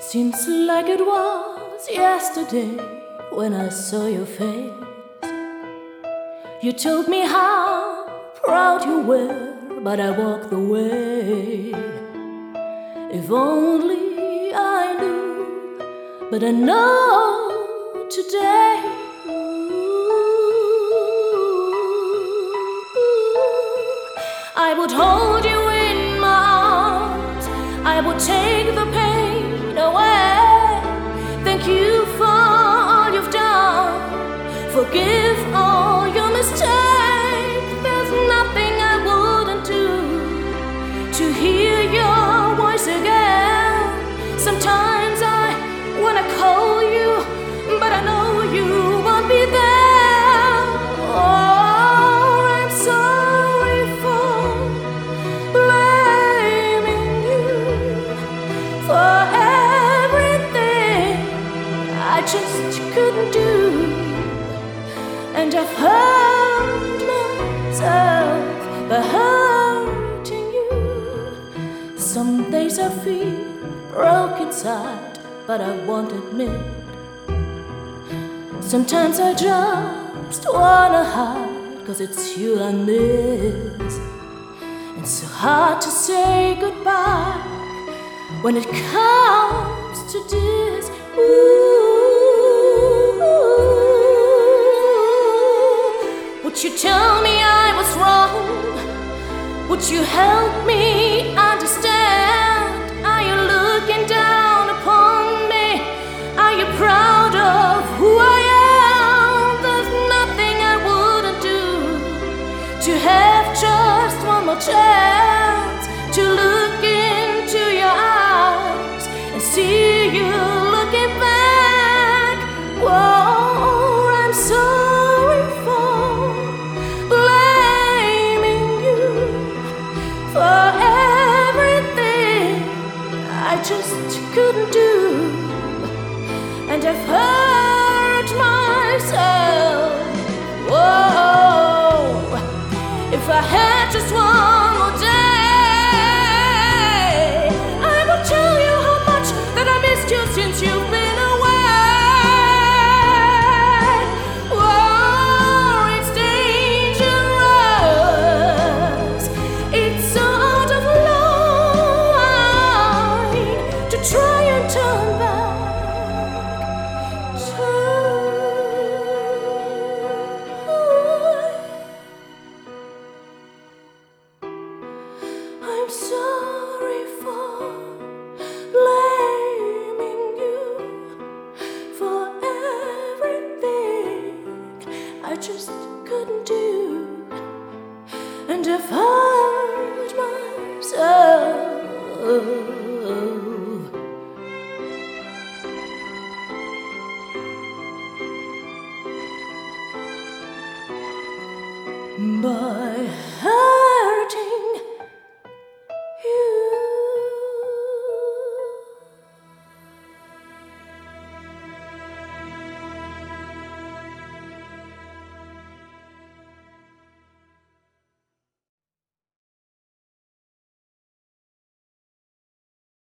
Seems like it was yesterday when I saw your face. You told me how proud you were, but I walked away. If only I knew, but I know today. I would hold you in my arms, I would take the pain away. Thank you for all you've done, forgive all your mistakes. There's nothing I wouldn't do to hear your voice again. Sometimes I wanna call you, but I know you won't be there. Oh, I'm sorry for blaming you for everything I just couldn't do. And I've hurt myself by hurting you. Some days I feel broke inside, but I won't admit. Sometimes I just wanna hide, 'cause it's you I miss. It's so hard to say goodbye when it comes to this. Would you tell me I was wrong? Would you help me understand? Are you looking down upon me? Are you proud of who I am? There's nothing I wouldn't do to have just one more chance to look into your eyes and see you looking back. Whoa, I'm sorry for blaming you for everything I just couldn't do. And I've hurt myself. Whoa, if I had just one more day, I would tell you how much that I missed you since you've been away. Whoa, it's dangerous. It's sort of line to try and turn back. I'm sorry for blaming you for everything I just couldn't do. And I've hurt myself by